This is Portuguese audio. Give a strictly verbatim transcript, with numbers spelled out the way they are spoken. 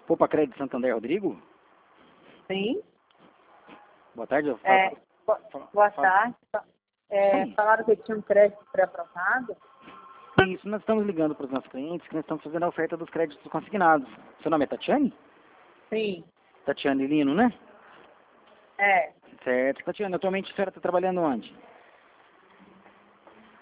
Poupa Crédito Santander, Rodrigo? Sim. Boa tarde. Eu É, falo, bo- falo, boa falo. tarde. É, Sim. falaram que tinha um crédito pré-aprovado. Isso, nós estamos ligando para os nossos clientes que nós estamos fazendo a oferta dos créditos consignados. Seu nome é Tatiane? Sim. Tatiane Lino, né? É. Certo. Tatiane, atualmente a senhora está trabalhando onde?